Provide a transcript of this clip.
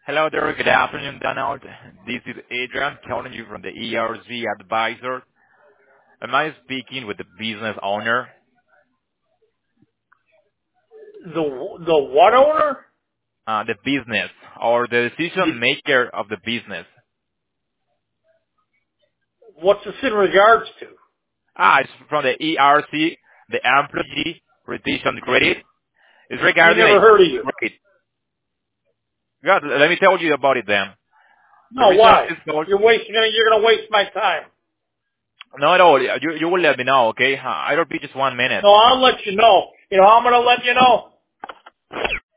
Hello there. Good afternoon, Donald. This is Adrian calling you from the ERZ Advisor. Am I speaking with the business owner? The what owner? The business or the decision maker of the business. What's this in regards to? It's from the ERC, the Employee Retention Credit. It's We regarding never heard of you. credit. God, let me tell you about it then. The No, reason of why? this call, You're gonna waste my time. no at all. You will let me know, okay? It'll be just 1 minute. No, I'll let you know. You know how I'm gonna let you know?